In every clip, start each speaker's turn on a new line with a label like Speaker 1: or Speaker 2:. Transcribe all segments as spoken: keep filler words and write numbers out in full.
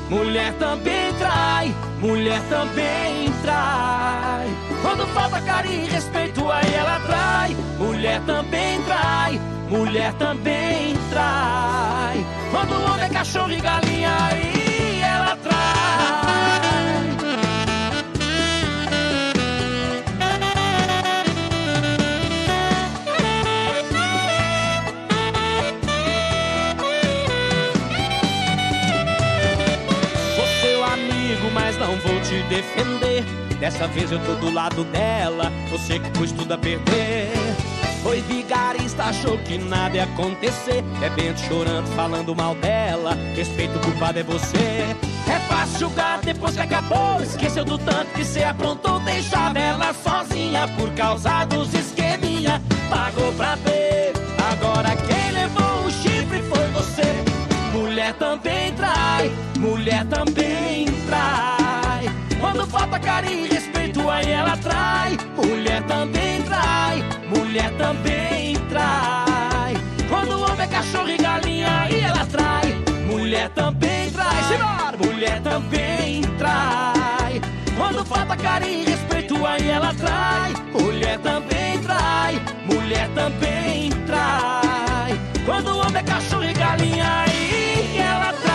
Speaker 1: mulher também trai, mulher também trai. Quando falta carinho e respeito, aí ela trai. Mulher também trai, mulher também trai. Quando o homem é cachorro e galinha, aí ela trai. Sou seu amigo, mas não vou te defender. Dessa vez eu tô do lado dela, você que pôs tudo a perder. Foi vigarista, achou que nada ia acontecer, bebendo, chorando, falando mal dela. Respeito, o culpado é você. É fácil julgar depois que acabou. Esqueceu do tanto que cê aprontou, deixava ela sozinha por causa dos esqueminha. Pagou pra ver, agora quem levou o chifre foi você. Mulher também trai, mulher também trai. Quando falta carinho e respeito, aí ela trai. Mulher também trai, mulher também trai. Quando o homem é cachorro e galinha, aí ela trai. Mulher também trai, simbora! Mulher também trai. Quando falta carinho e respeito, aí ela trai. Mulher também trai, mulher também trai. Quando o homem é cachorro e galinha, aí ela trai.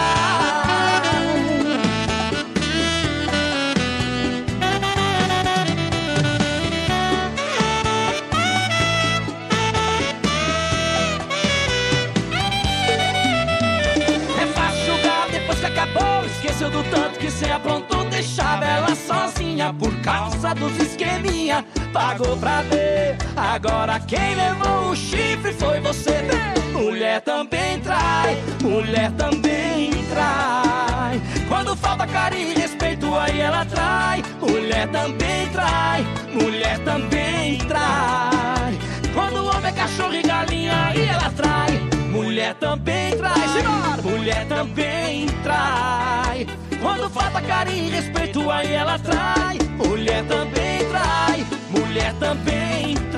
Speaker 1: Acabou, esqueceu do tanto que cê aprontou, deixava ela sozinha por causa dos esqueminha. Pagou pra ver, agora quem levou o chifre foi você. Mulher também trai, mulher também trai. Quando falta carinho e respeito, aí ela trai. Mulher também trai, mulher também trai. Quando o homem é cachorro e galinha, aí ela trai. Mulher também trai, simbora! Mulher também trai. Quando falta carinho e respeito, aí ela trai. Mulher também trai, mulher também trai.